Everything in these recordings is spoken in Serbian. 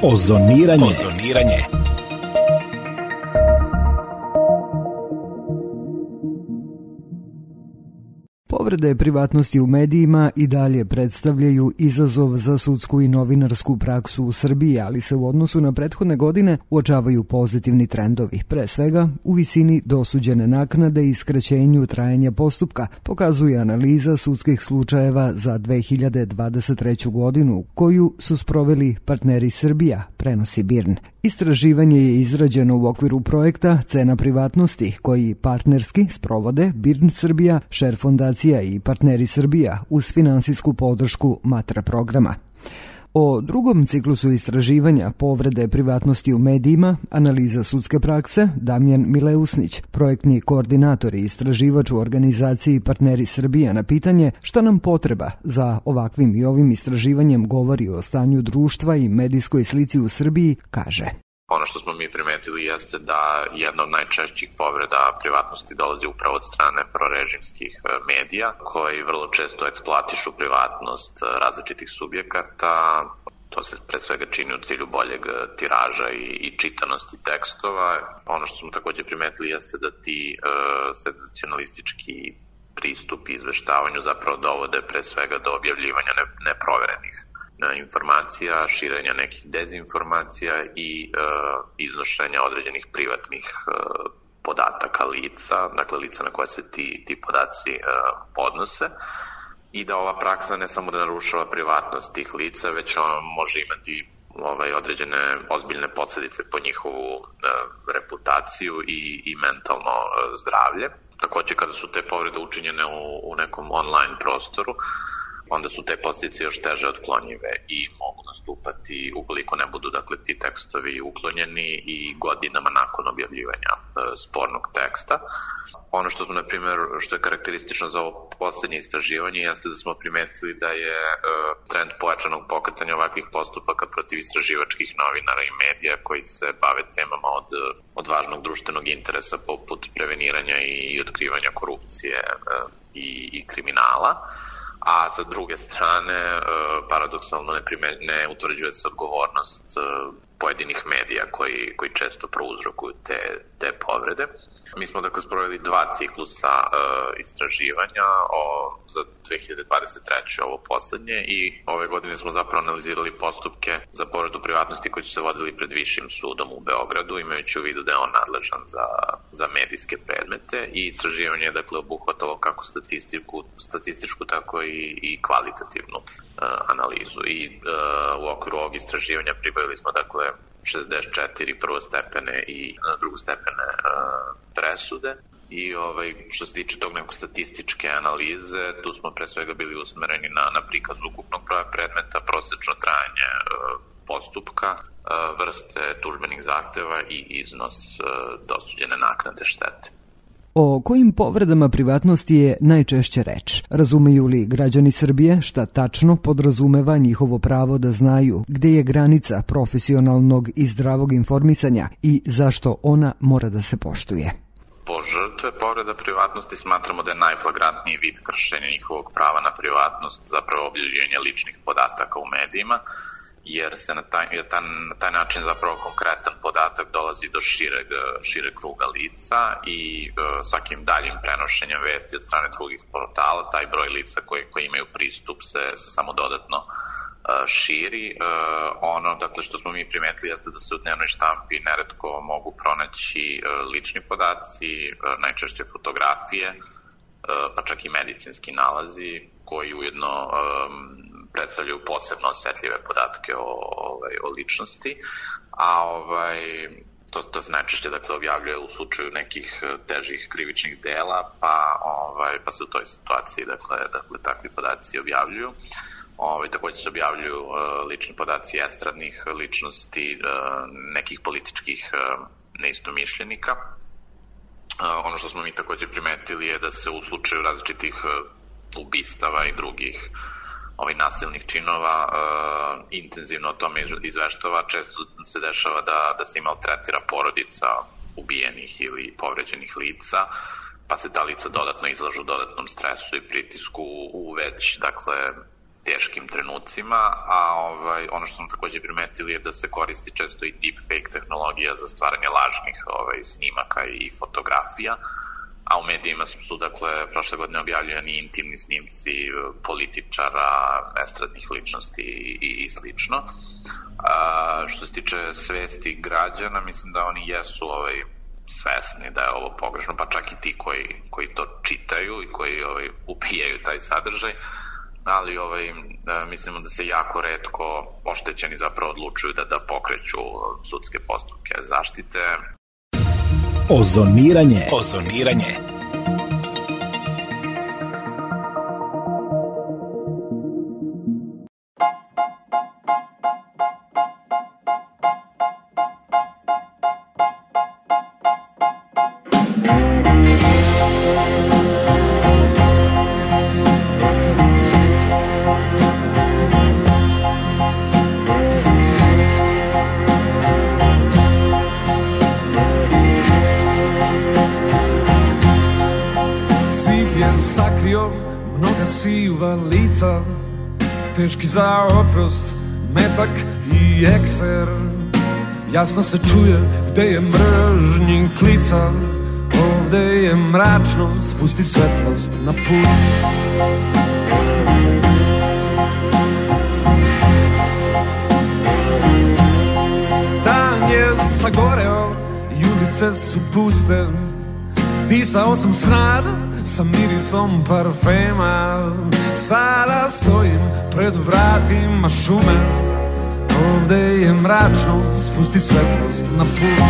Ozoniranje. Povrede privatnosti u medijima i dalje predstavljaju izazov za sudsku i novinarsku praksu u Srbiji, ali se u odnosu na prethodne godine uočavaju pozitivni trendovi. Pre svega, u visini dosuđene naknade i skraćenju trajanja postupka, pokazuje analiza sudskih slučajeva za 2023. godinu, koju su sproveli partneri Srbija, prenosi BIRN. Istraživanje je izrađeno u okviru projekta Cena privatnosti, koji partnerski sprovode BIRN Srbija, Šer fondacija i partneri Srbija uz finansijsku podršku Matra programa. O drugom ciklusu istraživanja povrede privatnosti u medijima, analiza sudske prakse, Damjan Mileusnić, projektni koordinator i istraživač u organizaciji Partneri Srbija, na pitanje šta nam potreba za ovakvim i ovim istraživanjem govori o stanju društva i medijskoj slici u Srbiji, kaže. Ono što smo mi primetili jeste da jedna od najčešćih povreda privatnosti dolazi upravo od strane prorežimskih medija, koji vrlo često eksploatišu privatnost različitih subjekata. To se pre svega čini u cilju boljeg tiraža i čitanosti tekstova. Ono što smo takođe primetili jeste da ti senzacionalistički pristupi izveštavanju zapravo dovode pre svega do objavljivanja neproverenih informacija, širenja nekih dezinformacija i iznošenja određenih privatnih podataka lica, dakle lica na koje se ti podaci podnose, i da ova praksa ne samo da narušava privatnost tih lica, već može imati određene ozbiljne posledice po njihovu reputaciju i mentalno zdravlje. Takođe, kada su te povrede učinjene u nekom online prostoru, onda su te posljedice još teže otklonjive i mogu nastupati ukoliko ne budu ti tekstovi uklonjeni i godinama nakon objavljivanja spornog teksta. Ono što smo, na primjer, što je karakteristično za ovo poslednje istraživanje jeste da smo primetili da je trend pojačanog pokretanja ovakvih postupaka protiv istraživačkih novinara i medija koji se bave temama od važnog društvenog interesa poput preveniranja i otkrivanja korupcije i kriminala. A sa druge strane, paradoksalno ne utvrđuje se odgovornost pojedinih medija koji često prouzrokuju te povrede. Mi smo sproveli 2 ciklusa istraživanja za 2023. ovo poslednje, i ove godine smo zapravo analizirali postupke za povredu privatnosti koji su se vodili pred Višim sudom u Beogradu, imajući u vidu da je on nadležan za medijske predmete, i istraživanje je obuhvatalo kako statističku tako i kvalitativnu analizu. I u okviru ovog istraživanja pribavili smo 64 prvostepene i drugostepene presude, i što se tiče tog nekog statističke analize, tu smo pre svega bili usmereni na prikaz ukupnog broja predmeta, prosečno trajanje postupka, vrste tužbenih zahteva i iznos dosuđene naknade štete. O kojim povredama privatnosti je najčešće reč? Razumeju li građani Srbije šta tačno podrazumeva njihovo pravo da znaju gde je granica profesionalnog i zdravog informisanja i zašto ona mora da se poštuje? Po žrtve povreda privatnosti smatramo da je najflagrantniji vid kršenja njihovog prava na privatnost zapravo objavljivanje ličnih podataka u medijima, jer se na taj način zapravo konkretan podatak dolazi do šireg kruga lica, i svakim daljim prenošenjem vesti od strane drugih portala taj broj lica koji imaju pristup se samo dodatno širi. Ono što smo mi primetili jeste da se u dnevnoj štampi neretko mogu pronaći lični podaci, najčešće fotografije, pa čak i medicinski nalazi, koji ujedno predstavljaju posebno osetljive podatke o ličnosti, a to se najčešće objavljuje u slučaju nekih težih krivičnih dela, pa se u toj situaciji takvi podaci objavljuju. Takođe se objavljuju lični podaci estradnih ličnosti, nekih političkih neistomišljenika. Ono što smo mi takođe primetili je da se u slučaju različitih ubistava i drugih nasilnih činova intenzivno o tome izveštava. Često se dešava da se maltretira porodica ubijenih ili povređenih lica, pa se ta lica dodatno izlažu dodatnom stresu i pritisku u već teškim trenucima, a ono što smo takođe primetili je da se koristi često i deepfake tehnologija za stvaranje lažnih snimaka i fotografija, a u medijima su, dakle, prošle godine objavljeni intimni snimci političara, estradnih ličnosti i slično. Što se tiče svesti građana, mislim da oni jesu svesni da je ovo pogrešno, pa čak i ti koji to čitaju i koji upijaju taj sadržaj, ali mislimo da se jako retko oštećeni zapravo odlučuju da pokreću sudske postupke zaštite. Ozoniranje. Mnoga siva lica, teški za oprost, metak i ekser. Jasno se čuje gde je mržnji klica, ovde je mračno, spusti svetlost na put. Dan je sagoreo i ulice su puste. Pisao sam smrad sa mirisom parfema. Sada stojim pred vratima šume. Ovde je mračno, spusti svetlost na put.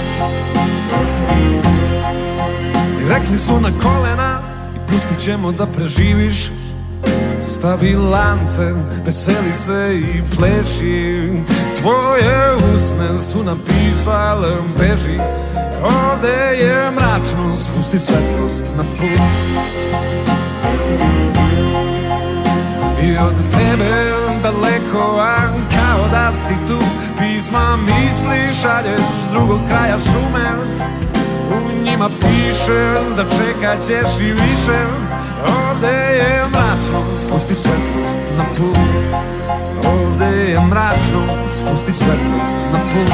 I rekli su na kolena i pustit ćemo da preživiš. Stavi lance, veseli se i pleši. Tvoje usne su napisale beži. Ovde je mračno, spusti svetlost na put. I od tebe daleko, a kao da si tu. Pisma misli šalješ s drugog kraja šume. U njima piše da čekat ćeš i više. Ovde je mračno, spusti svetlost na put. Ovde je mračno, spusti svetlost na put.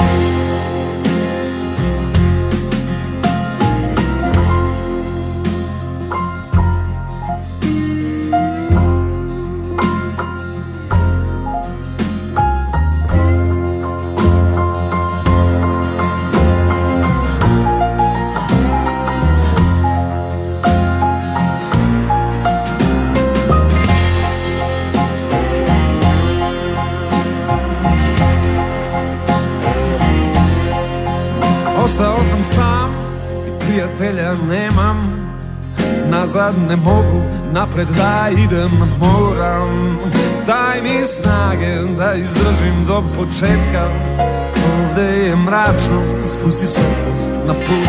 Ostao sam sam i prijatelja nemam. Nazad ne mogu, napred da idem moram. Daj mi snage da izdržim do početka. Ovde je mračno, spusti svetlost na put.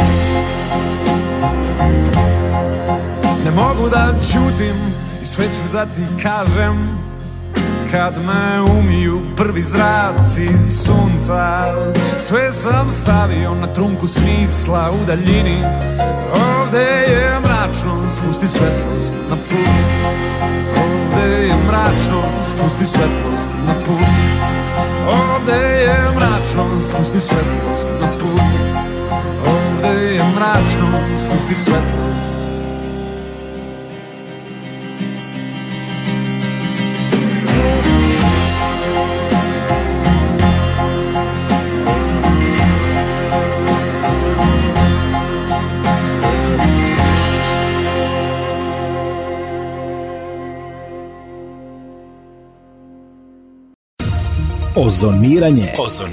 Ne mogu da ćutim i sve ću da ti kažem. Kad me umiju prvi zraci sunca, sve sam stavio na trunku smisla u daljini. Ovde je mračno, spusti svetlost na put. Ovde je mračno, spusti svetlost na put. Ovde je mračno, spusti svetlost na put. Ovde je mračno, spusti svetlost. Ozoniranje.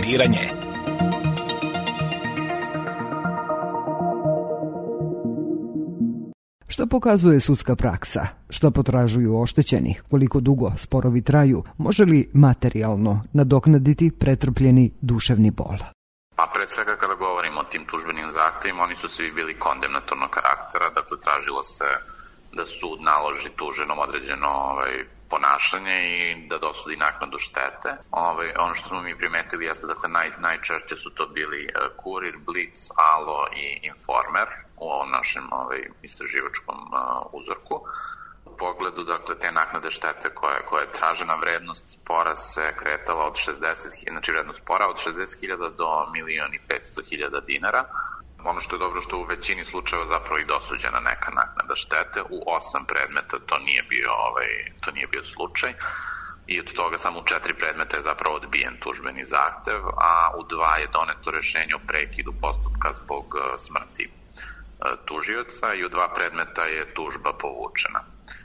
Šta pokazuje sudska praksa? Šta potražuju oštećeni? Koliko dugo sporovi traju? Može li materijalno nadoknaditi pretrpljeni duševni bol? Pa pred svega kada govorimo o tim tužbenim zahtevima, oni su svi bili kondemnatornog karaktera, dakle tražilo se da sud naloži tuženom određeno ponašanje i da dosudi naknadu štete. Ono što smo mi primetili jeste, dakle, najčešće su to bili Kurir, Blic, Alo i Informer u ovom našem istraživačkom uzorku. pogledu, dakle, te naknade štete koje je tražena, vrednost spora se kretala od 60.000, znači vrednost spora od 60.000 do 1.500.000 dinara. Ono što je dobro što u većini slučajeva zapravo i dosuđena neka naknada štete. U 8 predmeta to nije bio slučaj i od toga samo u 4 predmeta je zapravo odbijen tužbeni zahtev, a u 2 je doneto rešenje o prekidu postupka zbog smrti tužioca i u 2 predmeta je tužba povučena.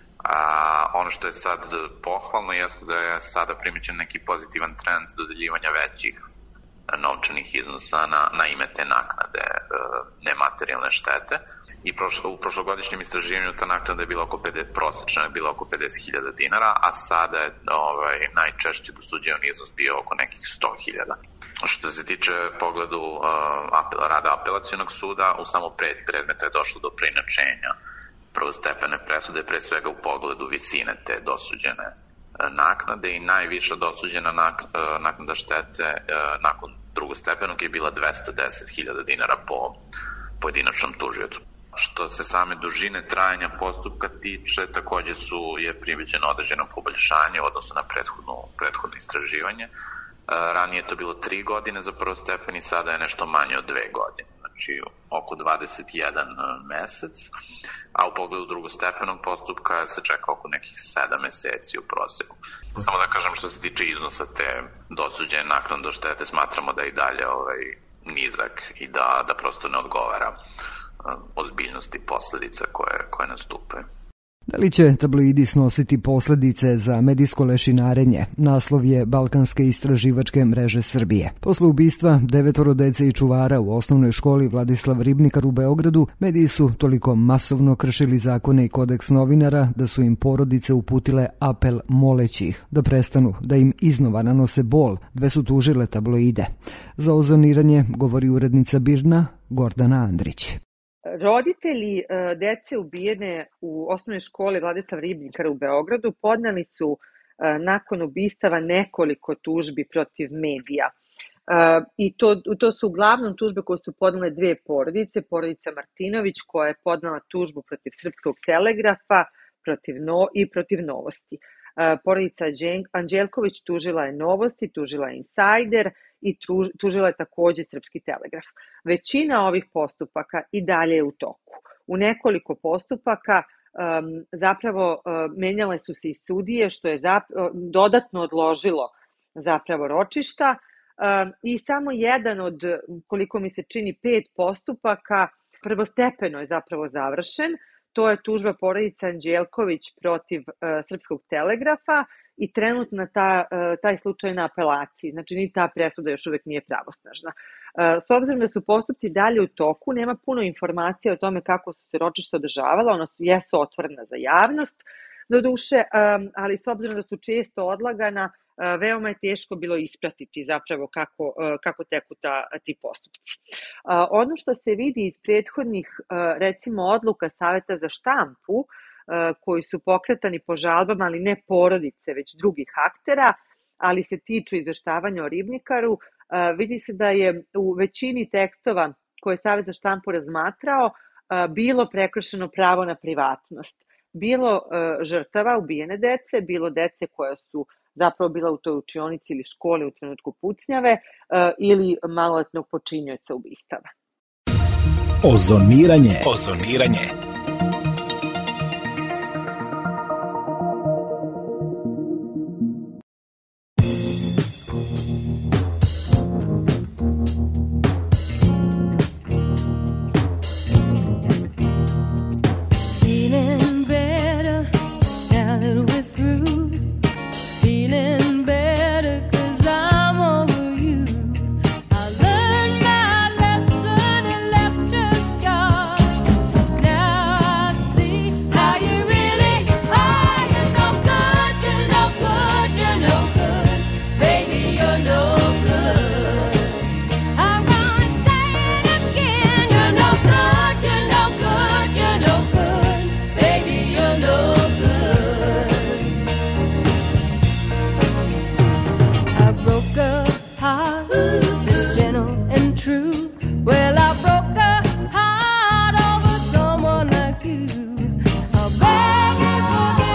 Ono što je sad pohvalno jeste da je sada primećen neki pozitivan trend dodeljivanja većih novčanih iznosa na ime te naknade nematerijalne štete. I u prošlogodišnjem istraživanju ta naknada je bila prosečna je bila oko 50.000 dinara, a sada je najčešće dosuđen iznos bio oko nekih 100.000. Što se tiče pogledu rada apelacionog suda, u samo 5 predmeta je došlo do preinačenja prvostepene presude, pre svega u pogledu visine te dosuđene naknade i najviša dosuđena naknada štete nakon drugostepenog je bila 210.000 dinara po pojedinačnom tužiocu. Što se same dužine trajanja postupka tiče, takođe je primećeno određeno poboljšanje u odnosu na prethodno istraživanje. Ranije je to bilo 3 godine za prvostepeni, sada je nešto manje od 2 godine, znači oko 21 mesec, a u pogledu drugostepenog postupka se čeka oko nekih 7 meseci u proseku. Samo da kažem, što se tiče iznosa te dosuđene naknade štete, smatramo da je i dalje nizak i da prosto ne odgovara ozbiljnosti posledica koje nastupaju. Da li će tabloidi snositi posledice za medijsko lešinarenje? Naslov je Balkanske istraživačke mreže Srbije. Posle ubistva 9 dece i čuvara u osnovnoj školi Vladislav Ribnikar u Beogradu, mediji su toliko masovno kršili zakone i kodeks novinara da su im porodice uputile apel moleći ih da prestanu, da im iznova nanose bol. 2 su tužile tabloide. Za ozoniranje govori urednica BIRN-a Gordana Andrić. Roditelji dece ubijene u osnovnoj školi Vladislav Ribnikar u Beogradu podneli su nakon ubistava nekoliko tužbi protiv medija. I to su uglavnom tužbe koje su podnele 2 porodice. Porodica Martinović koja je podnela tužbu protiv Srpskog telegrafa i protiv Novosti. Porodica Anđelković tužila je Novosti, tužila je Insajder i tužila je takođe Srpski telegraf. Većina ovih postupaka i dalje je u toku. U nekoliko postupaka zapravo menjale su se i sudije, što je dodatno odložilo zapravo ročišta i samo jedan od, koliko mi se čini, 5 postupaka prvostepeno je zapravo završen. To je tužba porodica Anđelković protiv Srpskog telegrafa i trenutno taj slučaj na apelaciji. Znači, ni ta presuda još uvek nije pravosnažna. S obzirom da su postupci dalje u toku, nema puno informacija o tome kako su se ročišta održavala, ona jesu otvorena za javnost, doduše, ali s obzirom da su često odlagana, veoma je teško bilo ispratiti zapravo kako teku ti postupci. Ono što se vidi iz prethodnih, recimo, odluka Saveta za štampu, koji su pokretani po žalbama, ali ne porodice, već drugih aktera, ali se tiču izveštavanja o Ribnikaru, vidi se da je u većini tekstova koje je Savet za štampu razmatrao bilo prekršeno pravo na privatnost. Bilo žrtava ubijene dece, bilo dece koja su zapravo bila u toj učionici ili školi u trenutku pucnjave ili maloletnog počinioca ubistava. Ozoniranje. Forget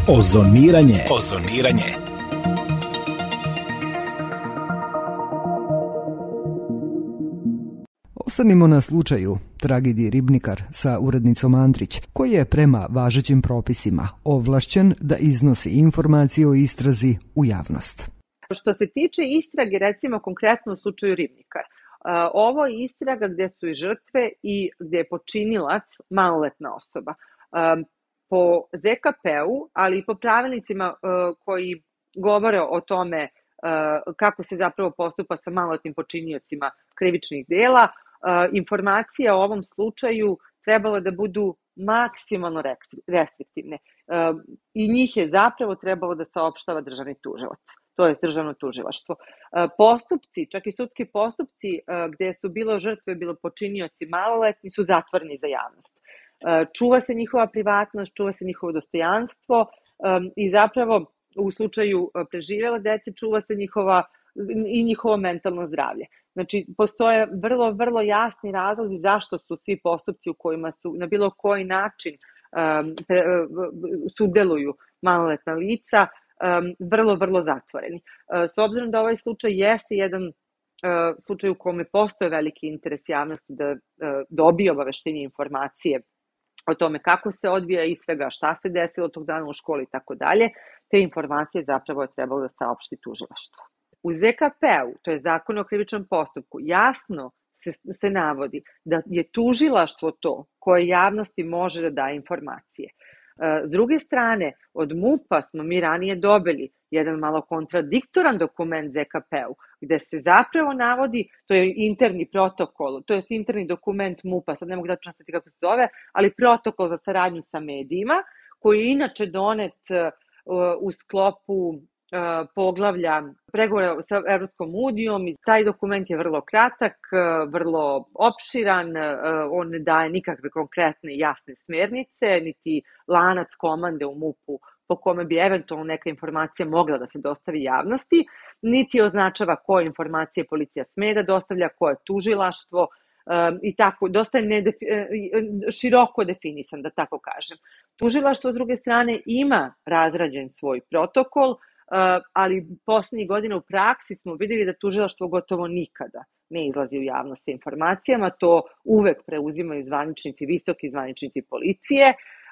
Ozoniranje. Ostanimo na slučaju tragedije Ribnikar sa urednicom Andrić, koji je prema važećim propisima ovlašćen da iznosi informacije o istrazi u javnost. Što se tiče istrage, recimo konkretno u slučaju Ribnikar, ovo je istraga gde su i žrtve i gde je počinilac maloletna osoba. Po ZKP-u, ali i po pravilnicima koji govore o tome kako se zapravo postupa sa maloletnim počiniocima krivičnih dela, informacije o ovom slučaju trebalo da budu maksimalno restriktivne i njih je zapravo trebalo da saopštava državni tužilac, to je državno tužilaštvo. Postupci, čak i sudski postupci gde su bilo žrtve, bilo počinioci maloletni su zatvoreni za javnost. Čuva se njihova privatnost, čuva se njihovo dostojanstvo i zapravo u slučaju preživjela dece čuva se njihovo mentalno zdravlje. Znači, postoje vrlo jasni razlozi zašto su svi postupci u kojima su na bilo koji način sudeluju maloletna lica vrlo zatvoreni. S obzirom da ovaj slučaj jeste jedan slučaj u kome postoje veliki interes javnosti da dobije obaveštenje informacije o tome kako se odvija istraga, šta se desilo tog dana u školi i tako dalje, te informacije zapravo je trebalo da saopšti tužilaštvo. U ZKP-u, to je Zakon o krivičnom postupku, jasno se navodi da je tužilaštvo to koje javnosti može da daje informacije. S druge strane, od MUP-a smo mi ranije dobili jedan malo kontradiktoran dokument ZKP-u, gde se zapravo navodi, to je interni protokol, to je interni dokument MUP-a, sad ne mogu da častiti kako se zove, ali protokol za saradnju sa medijima, koji je inače donet u sklopu poglavlja pregovora sa Evropskom unijom i taj dokument je vrlo kratak, vrlo opširan, on ne daje nikakve konkretne i jasne smernice, niti lanac komande u MUP-u po kome bi eventualno neka informacija mogla da se dostavi javnosti, niti označava koje informacije policija sme da dostavlja, koje tužilaštvo i tako, dosta je široko definisan, da tako kažem. Tužilaštvo, s druge strane, ima razrađen svoj protokol, ali poslednjih godina u praksi smo videli da tužilaštvo gotovo nikada ne izlazi u javnost sa informacijama, to uvek preuzimaju zvaničnici, visoki zvaničnici policije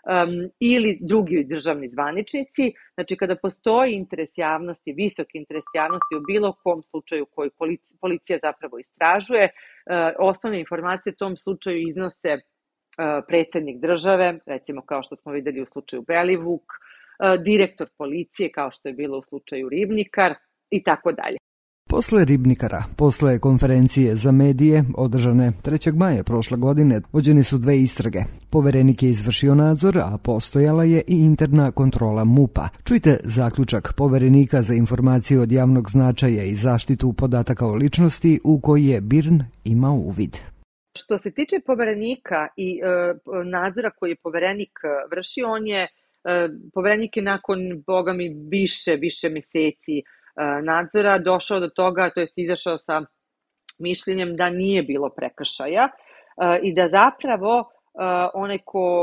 ili drugi državni zvaničnici. Znači, kada postoji interes javnosti, visoki interes javnosti u bilo kom slučaju koji policija zapravo istražuje, osnovne informacije u tom slučaju iznose predsednik države, recimo kao što smo videli u slučaju Belivuk, direktor policije, kao što je bilo u slučaju Ribnikar i tako dalje. Posle Ribnikara, posle konferencije za medije održane 3. maja prošle godine, vođene su 2 istrage. Poverenik je izvršio nadzor, a postojala je i interna kontrola MUP-a. Čujte zaključak Poverenika za informacije od javnog značaja i zaštitu podataka o ličnosti u koji je BIRN imao uvid. Što se tiče Poverenika i nadzora koji je Poverenik vršio, Poverenik je nakon, boga mi, više meseci nadzora došao do toga, to jest izašao sa mišljenjem da nije bilo prekršaja i da zapravo onaj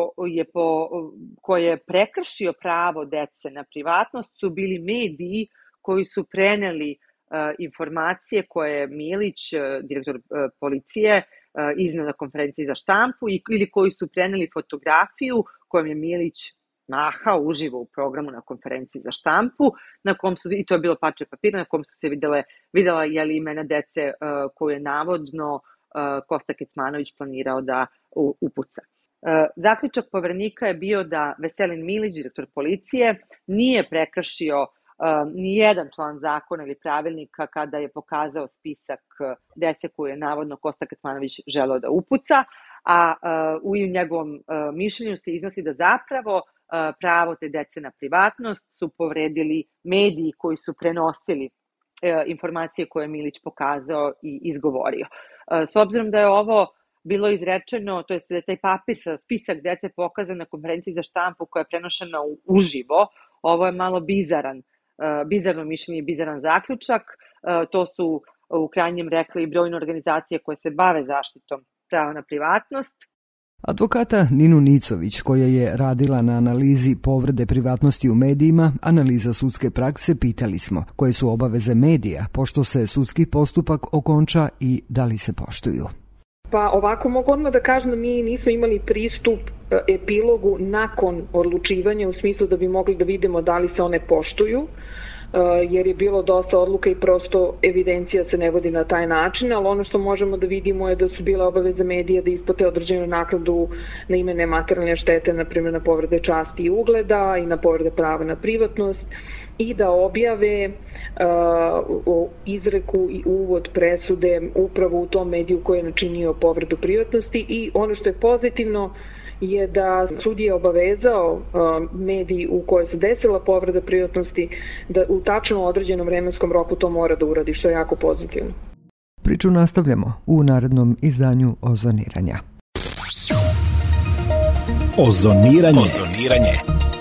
ko je prekršio pravo dece na privatnost su bili mediji koji su preneli informacije koje je Milić, direktor policije, izneo na konferenciji za štampu ili koji su preneli fotografiju kojom je Milić mahao uživo u programu na konferenciji za štampu, na kom su, i to je bilo parče papira, na kom su se videla imena dece koju je navodno Kosta Kecmanović planirao da upuca. Zaključak Poverenika je bio da Veselin Milić, direktor policije, nije prekršio ni jedan član zakona ili pravilnika kada je pokazao spisak dece koju je navodno Kosta Kecmanović želeo da upuca, a u njegovom mišljenju se iznosi da zapravo pravo te dece na privatnost su povredili mediji koji su prenosili informacije koje je Milić pokazao i izgovorio. S obzirom da je ovo bilo izrečeno, to je da je taj papir sa spisak dece pokazan na konferenciji za štampu koja je prenošena uživo, ovo je malo bizarno mišljenje i bizaran zaključak. To su u krajnjem rekli i brojne organizacije koje se bave zaštitom prava na privatnost. Advokata Ninu Nicović, koja je radila na analizi povrede privatnosti u medijima, analiza sudske prakse, pitali smo koje su obaveze medija, pošto se sudski postupak okonča i da li se poštuju. Pa ovako mogu odmah da kažem da mi nismo imali pristup epilogu nakon odlučivanja u smislu da bi mogli da vidimo da li se one poštuju, jer je bilo dosta odluka i prosto evidencija se ne vodi na taj način, ali ono što možemo da vidimo je da su bile obaveze medija da isplate određenu naknadu na ime nematerijalne štete, na primjer na povrede časti i ugleda i na povrede prava na privatnost, i da objave izreku i uvod presude upravo u tom mediju koji je načinio povredu privatnosti. I ono što je pozitivno je da sudija je obavezao medij u kojoj se desila povreda privatnosti da u tačno određenom vremenskom roku to mora da uradi, što je jako pozitivno. Priču nastavljamo u narednom izdanju Ozoniranja. Ozoniranje.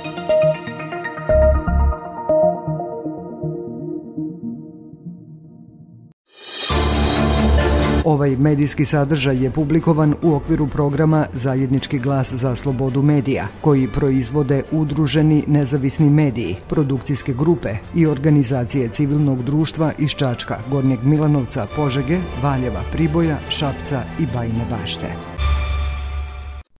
Ovaj medijski sadržaj je publikovan u okviru programa Zajednički glas za slobodu medija, koji proizvode udruženi nezavisni mediji, produkcijske grupe i organizacije civilnog društva iz Čačka, Gornjeg Milanovca, Požege, Valjeva, Priboja, Šapca i Bajine Bašte.